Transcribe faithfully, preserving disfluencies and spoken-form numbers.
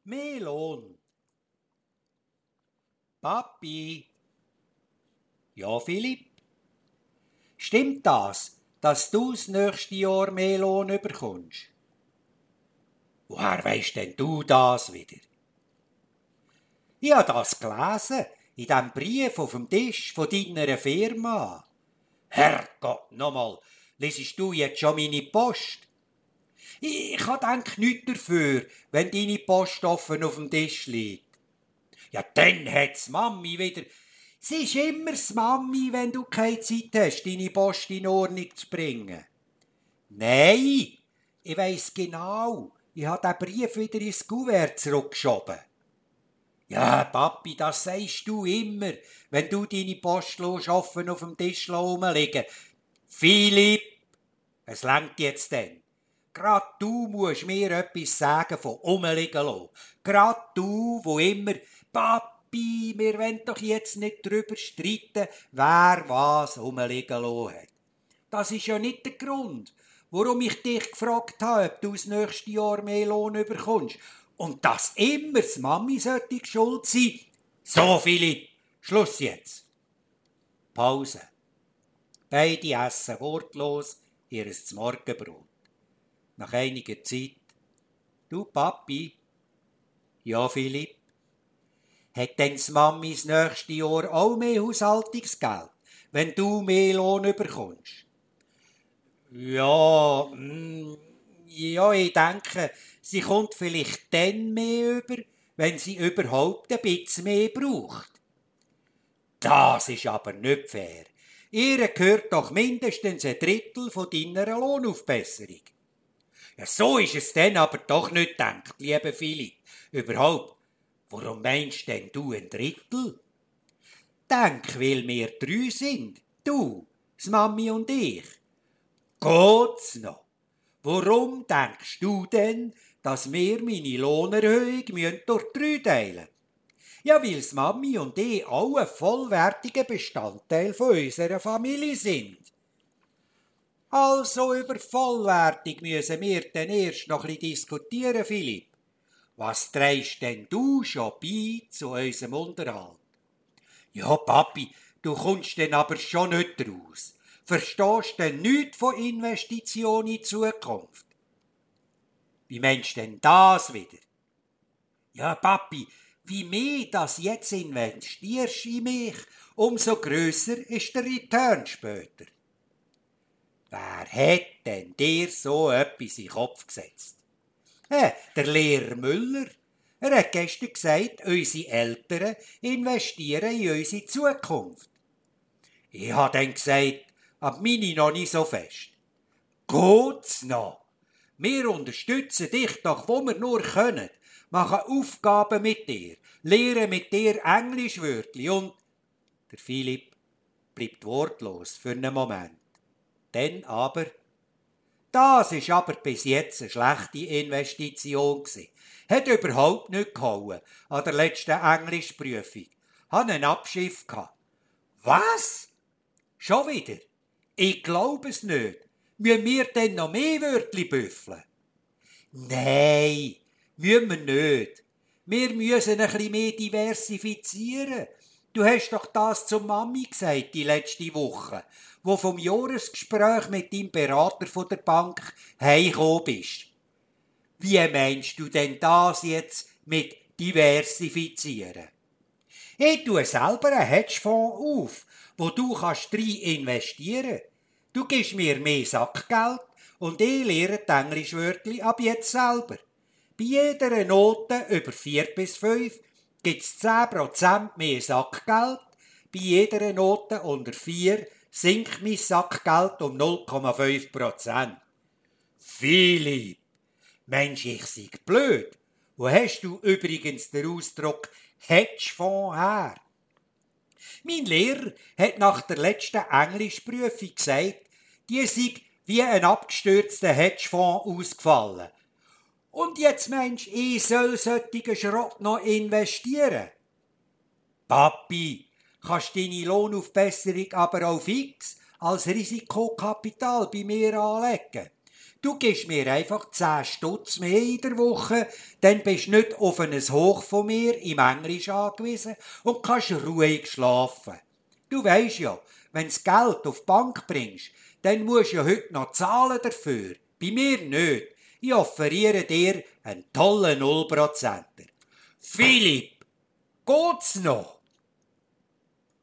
Mehr Lohn. Papi. Ja, Philipp? Stimmt das, dass du das nächste Jahr mehr Lohn bekommst? Woher weisst denn du das wieder? Ich habe das gelesen, in dem Brief auf dem Tisch von deiner Firma. Herrgott, nochmal, lesest du jetzt schon meine Post? Ich denke nichts dafür, wenn deine Post offen auf dem Tisch liegt. Ja, dann hat's Mami wieder. Sie ist immer das Mami, wenn du keine Zeit hast, deine Post in Ordnung zu bringen. Nein, ich weiss genau, ich habe den Brief wieder ins Kuvert zurückgeschoben. Ja, Papi, das sagst du immer, wenn du deine Post offen auf dem Tisch rumliegen. Philipp, es langt jetzt denn. Grad du musst mir etwas sagen von umliegen lassen. Grad du, wo immer, Papi, wir wollen doch jetzt nicht darüber streiten, wer was umliegen lassen hat. Das ist ja nicht der Grund, warum ich dich gefragt habe, ob du das nächste Jahr mehr Lohn bekommst. Und dass immer das Mami sollte schuld sein. So, Philipp, Schluss jetzt. Pause. Beide essen wortlos ihr Morgenbrot. Nach einiger Zeit. Du, Papi? Ja, Philipp? Hat denn das Mami das nächste Jahr auch mehr Haushaltungsgeld, wenn du mehr Lohn bekommst? Ja, mm, ja, ich denke, sie kommt vielleicht dann mehr über, wenn sie überhaupt ein bisschen mehr braucht. Das ist aber nicht fair. Ihr gehört doch mindestens ein Drittel von deiner Lohnaufbesserung. Ja, so ist es denn aber doch nicht gedacht, lieber Philipp. Überhaupt, warum meinst denn du ein Drittel? Denk, weil wir drei sind. Du, das Mami und ich. Geht's noch? Warum denkst du denn, dass wir meine Lohnerhöhung durch drei teilen? Ja, weil das Mami und ich auch ein vollwertiger Bestandteil von unserer Familie sind. Also über vollwertig müssen wir dann erst noch ein bisschen diskutieren, Philipp. Was trägst denn du schon bei zu unserem Unterhalt? Ja, Papi, du kommst denn aber schon nicht raus. Verstehst denn nichts von Investitionen in die Zukunft? Wie meinst du denn das wieder? Ja, Papi, wie mehr das jetzt investierst in mich, umso grösser ist der Return später. Wer hat denn dir so etwas in den Kopf gesetzt? Äh, der Lehrer Müller. Er hat gestern gesagt, unsere Eltern investieren in unsere Zukunft. Ich habe dann gesagt, aber meine noch nicht so fest. Geht's noch? Wir unterstützen dich doch, wo wir nur können. Machen Aufgaben mit dir, lehren mit dir Englischwörtli und... Der Philipp bleibt wortlos für einen Moment. Dann aber... Das ist aber bis jetzt eine schlechte Investition gewesen. Hat überhaupt nicht gehauen an der letzten Englischprüfung. Hat einen Abschiff gehabt. Was? Schon wieder? Ich glaube es nicht. Müssen wir denn noch mehr Wörtli büffeln? Nein, müssen wir nicht. Wir müssen ein bisschen mehr diversifizieren. Du hast doch das zur Mami gesagt, die letzte Woche, wo vom Jahresgespräch mit deinem Berater von der Bank heimgekommen bist. Wie meinst du denn das jetzt mit diversifizieren? Ich tue selber einen Hedgefonds auf, wo du kannst rein investieren. Du gibst mir mehr Sackgeld und ich lehre die Englischwörtli ab jetzt selber. Bei jeder Note über vier bis fünf gibt es zehn Prozent mehr Sackgeld. Bei jeder Note unter vier sinkt mein Sackgeld um null Komma fünf Prozent. Philipp, meinst du, ich sei blöd? Wo hast du übrigens den Ausdruck Hedgefonds her? Mein Lehrer hat nach der letzten Englischprüfung gesagt, die sei wie ein abgestürzter Hedgefonds ausgefallen. Und jetzt meinst du, ich soll solchen Schrott noch investieren? Papi, kannst deine Lohnaufbesserung aber auch fix als Risikokapital bei mir anlegen. Du gibst mir einfach zehn Stutz mehr in der Woche, dann bist du nicht auf ein Hoch von mir im Englisch angewiesen und kannst ruhig schlafen. Du weisst ja, wenn du Geld auf die Bank bringst, dann musst du ja heute noch zahlen dafür. Bei mir nicht. Ich offeriere dir einen tollen Nullprozenter. Philipp, geht's noch?